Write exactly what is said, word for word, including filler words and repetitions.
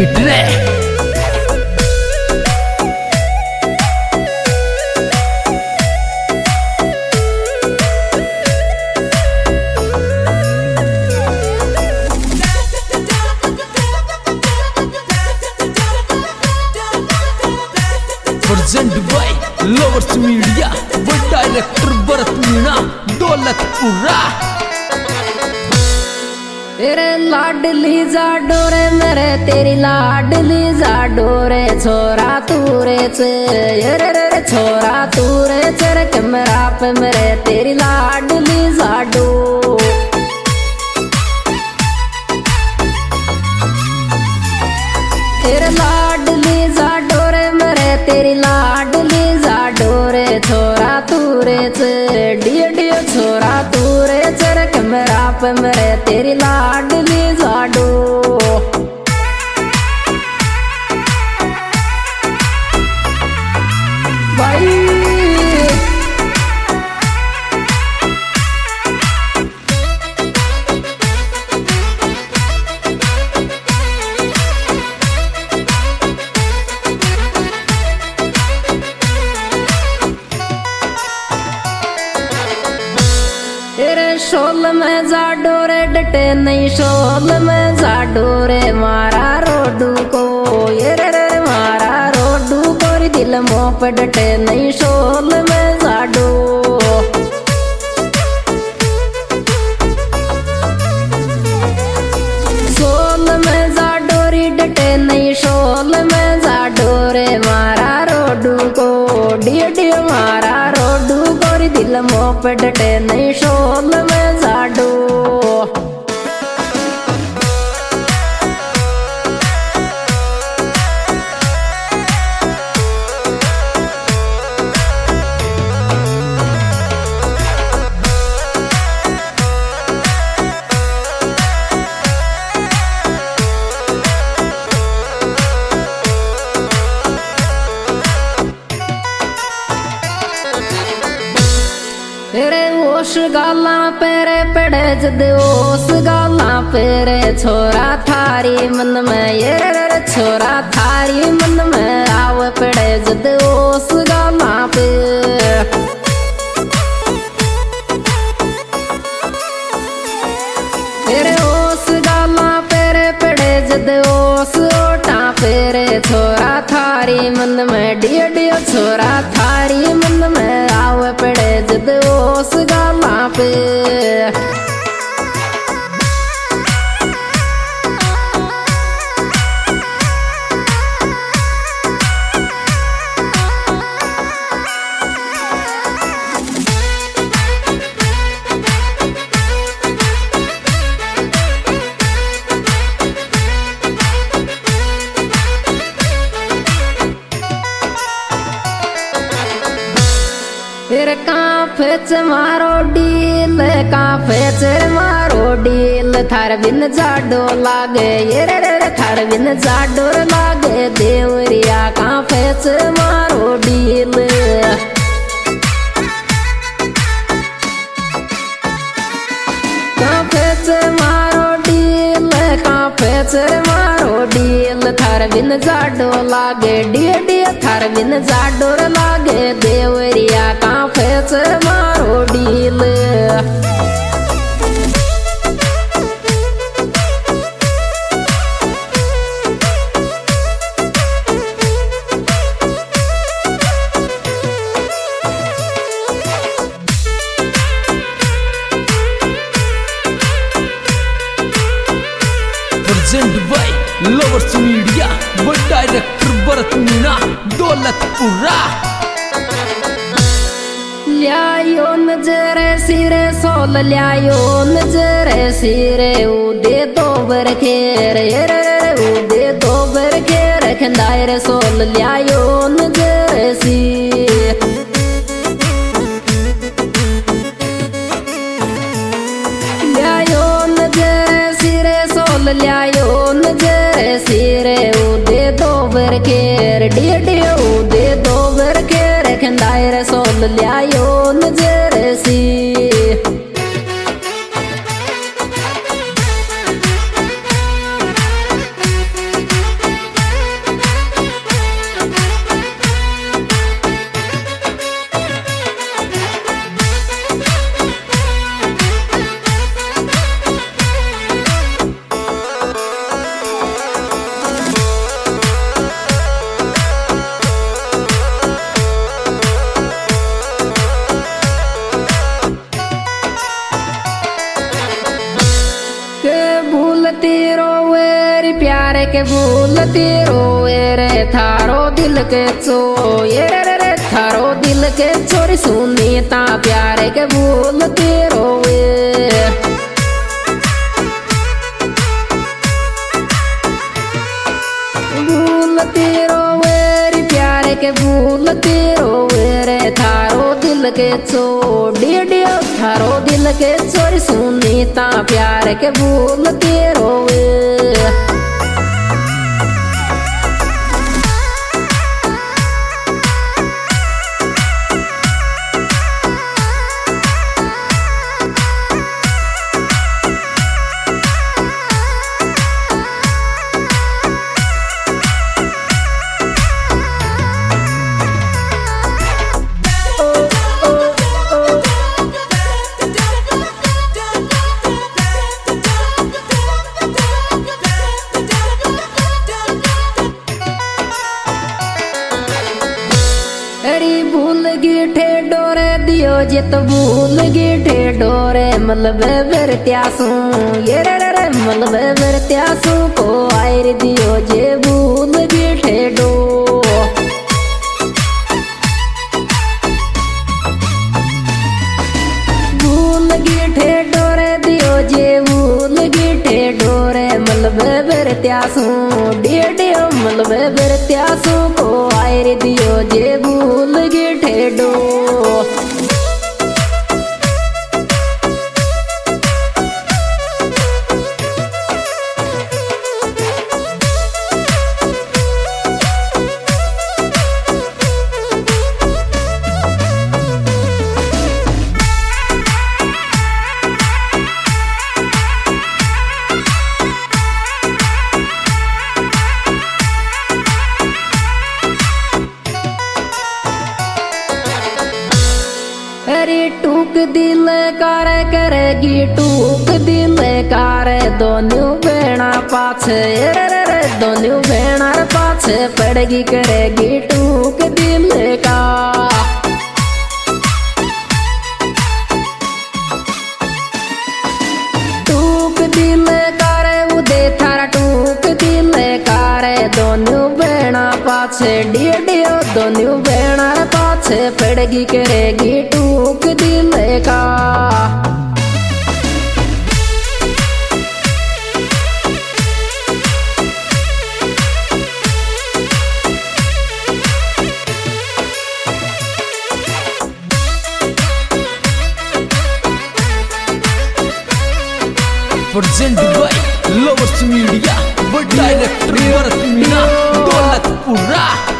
Beat रे। Present by lovers media वो director Bharat Meena Daulatpura. तेरे लाडली जा डोरे मेरे तेरी लाडली जा डोरे छोरा तूरे चे रे रे छोरा तूरे चर कैमरा पे मेरे तेरी लाडली जा डो। तेरे लाडली जा डोरे मेरे तेरी लाडली जा डोरे छोरा तूरे चे डियो डियो छोरा तूरे चर कैमरा पे मेरे तेरी लाडली जा डो। भाई तेरे शोल में जा डोरे डटे नहीं शोल में जा डोरे मारा रोडू को ये रे रे मारा रोडू को दिल मोह पे डटे नहीं शोल में जा डो। शोल में जा डोरी डटे नहीं शोल में जा डोरे मारा रोडू को डियो डियो मारा रोडू को दिल मोह पे डटे नहीं शोल में जा डो। तेरे ओस गाला पेरे पड़े जद ओस गाला पेरे छोरा थारी मन में ये रे छोरा थारी मन में आव पड़े जद ओस गाला पे। तेरे ओस गाला पेरे पड़े जद ओस ओटा पेरे छोरा थारी मन में डियो डियो छोरा थारी मन में आव पड़े जद ओस गाला पे। तेरे काफे च मारो डील काफे च मारो डील थार बिन जाडो लागे ये रे रे थार बिन जाडो लागे देवरिया काफे च मारो डील। काफे च मारो डील काफे च मारो डील थार बिन जाडो लागे डियो डियो थार बिन जाडो लागे देवरिया काफे च मारो डील। प्रेजेंट बाय लवर्स मीडिया वो डायरेक्टर भरत मीणा दौलतपुरा। ल्यायो नजरे सिरे सोल ल्यायो नजरे सिरे उदे दोबर खेर रे उदे दोबर खेर खंदायर सोल ल्यायो नजरे सी। ल्यायो नजरे सिरे सोल ल्यायो नजरे सिरे उदे दोबर खेर डियो डियो उदे दोबर खेर खंदायर सोल ल्यायो नजरे सी। भूलती रोए रे थारो दिल के चो ये रे रे थारो दिल के चोरी सुनी ता प्यारे के भूलती रोए भूलती रोए रे प्यारे के भूलती रोए रे थारो दिल के चो डियो थारो दिल के चोरी सुनी ता प्यारे के भूलती रोए भूल गिठे डोरे दियो जित भूल गिठे डोरे मलबे बरत्यासू ये रे रे मलबे बरत्यासू को आयर दियो जे भूल गिठे डो भूल गिठे डोरे दियो जे भूल गिठे डोरे मलबे बरत्यासू डियो डियो मलबे बरत्यासू को आयर दियो जे भूल गिठे डो अरे टूक दिल कार करेगी टूक दिल कार दोनों बेना पाछे रे रे दोनों बेना पाछे पड़ेगी करेगी टूक दिल का टूक दिल कार उदे थारा टूक दिल कार दोनों बेना पाछे डियो डियो दोनों बेना पाछे पड़ेगी करेगी टूक दिल का present by lovers media, director Bharat Meena, Daulatpura.